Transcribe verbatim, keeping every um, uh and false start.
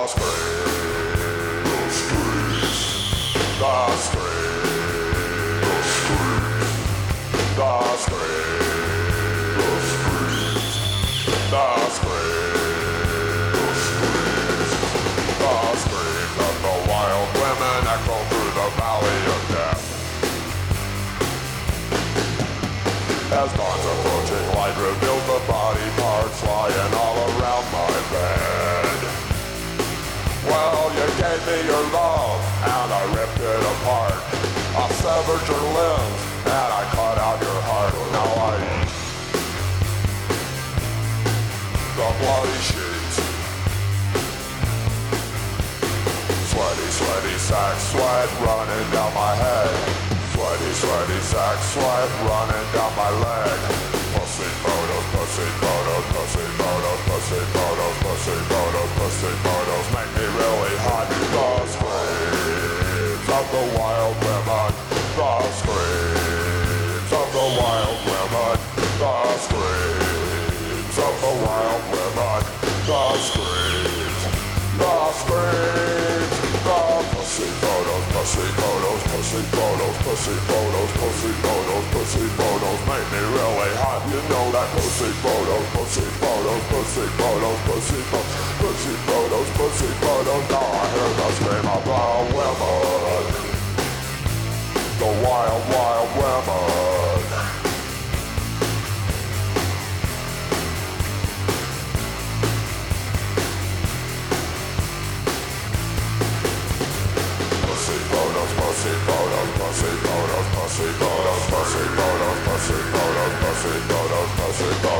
As dawn's approaching, light reveals the body parts lying all around my bed. Well, you gave me your love, and I ripped it apart. I severed your limbs, and I cut out your heart. Now I eat the bloody sheets. Sweaty, sweaty sack, sweat running down my head. Sweaty, sweaty sack, sweat running down my leg. Pussy photos, pussy photos, pussy photos, pussy photos, pussy photos, pussy photos make me really hot. The screams of the wild women, the screams of the wild women, the screams of the wild women, the screams, the screams, the pussy photos, pussy photos, pussy photos, pussy photos, pussy photos, pussy photos make me really hot. You know that pussy photos, pussy photos, pussy photos, pussy photos, pussy photos, pussy photos. Now I hear the scream of the women, the wild, wild women. Pussy photos, pussy photos, pussy photos, pussy photos, pussy photos, pussy photos, pussy photos, pussy photos.